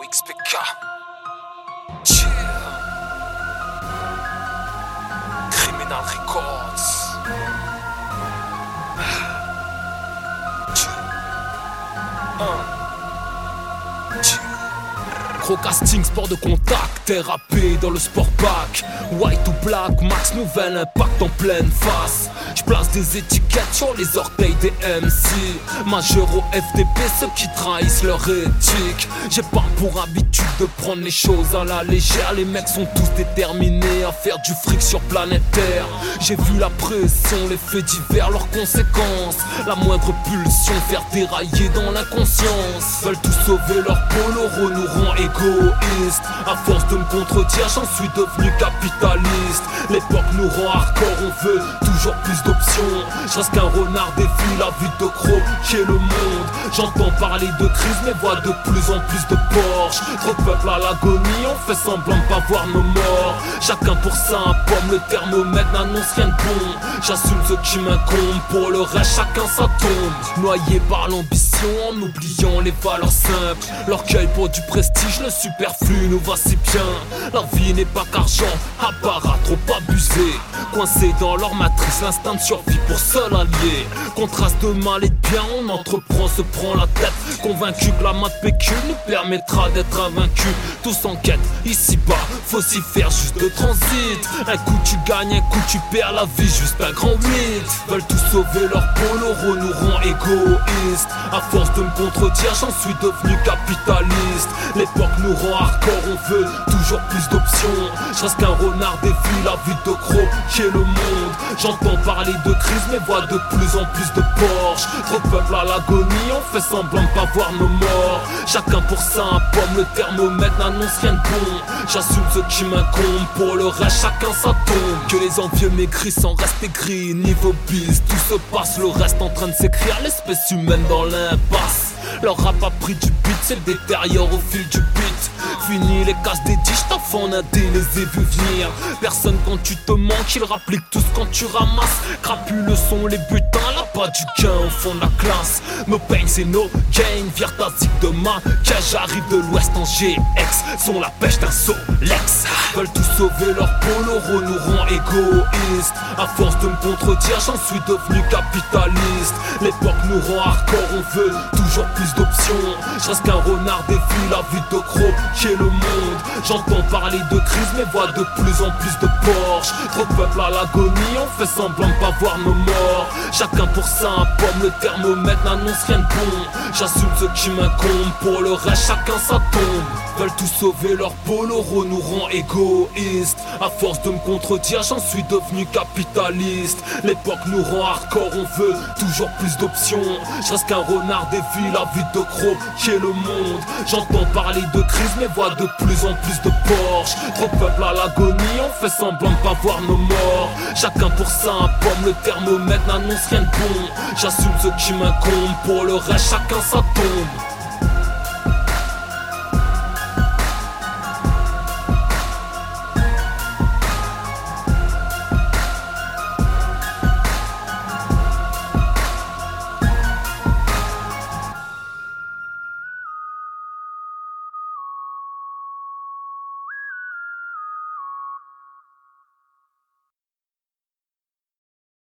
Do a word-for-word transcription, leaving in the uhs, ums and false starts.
X P K. Chill. Criminal Records. Chill. Un. Chill. Gros casting, sport de contact, t'es rappé dans le sport pack. White ou black, max nouvel impact en pleine face. J'place des étiquettes sur les orteils des M C. Majeur au F D P, ceux qui trahissent leur éthique. J'ai pas pour habitude de prendre les choses à la légère. Les mecs sont tous déterminés à faire du fric sur planète Terre. J'ai vu la pression, les faits divers, leurs conséquences. La moindre pulsion, faire dérailler dans l'inconscience. Veulent tous sauver leur polo, nous rend égoïstes. À force de me contredire, j'en suis devenu capitaliste. L'époque nous rend hardcore, on veut toujours plus d'options. Je reste qu'un renard défie la vie de croquer le monde. J'entends parler de crise mais vois de plus en plus de Porsche. Trop de peuple à l'agonie, on fait semblant de pas voir nos morts. Chacun pour ça un pomme, le thermomètre n'annonce rien de bon. J'assume ce qui m'incombe, pour le reste chacun sa tombe. Noyé par l'ambition en oubliant les valeurs simples. L'orgueil pour du prestige, le superflu nous va si bien. La vie n'est pas qu'argent, apparat trop abusé. Coincé dans leur matrice, l'instinct de survie pour seul allié. Contraste de mal et de bien, on entreprend, se prend la tête. Convaincu que la main de pécule nous permettra d'être invaincus. Tous en quête, ici-bas, faut s'y faire juste de transit. Un coup tu gagnes, un coup tu perds, la vie juste un grand huit. Veulent tous sauver leur polo, nous rend égoïstes. À force de me contredire, j'en suis devenu capitaliste. L'époque nous rend hardcore, on veut toujours plus d'options. Je reste qu'un renard défie la vie de croquer le monde. J'entends parler de crise mais vois de plus en plus de Porsche. Trop de peuple à l'agonie, on fait semblant de pas voir nos morts. Chacun pour ça un pomme, le thermomètre n'annonce rien de bon. J'assume ce qui m'incombe, pour le reste chacun sa tombe. Que les envieux maigrissent sans rester gris, niveau bis, tout se passe, le reste en train de s'écrire, l'espèce humaine dans l'impasse. Leur rap a pris du beat, c'est le détériore au fil du beat. Fini les casses des dish, t'enfants nadé, les ai vus venir. Personne quand tu te manques, ils rappliquent tous quand tu ramasses. Crapuleux sont les butins, là pas du gain au fond de la classe. No pain c'est no gain, virtasique de ma cage. J'arrive de l'ouest en G X, sont la pêche d'un Solex. Veulent tous sauver leur polo, nous rend égoïstes. À force de me contredire, j'en suis devenu capitaliste. L'époque nous rend hardcore, on veut toujours plus d'options. Je reste qu'un renard défie la vie de croquer le monde. J'entends parler de crise mais vois de plus en plus de Porsche. Trop de peuple à l'agonie, on fait semblant de pas voir nos morts. Chacun pour ça un pomme, le thermomètre n'annonce rien de bon. J'assume ce qui m'incombe, pour le reste chacun sa tombe. Veulent tous sauver leur polo, nous rend égoïstes. À force de me contredire, j'en suis devenu capitaliste. L'époque nous rend hardcore, on veut toujours plus d'options. Je reste qu'un renard défie la vie de croquer le monde. J'entends parler de crise mais vois de plus en plus de Porsche. Trop de peuple à l'agonie, on fait semblant de pas voir nos morts. Chacun pour ça un pomme, le thermomètre n'annonce rien de bon. J'assume ce qui m'incombe, pour le reste chacun sa tombe.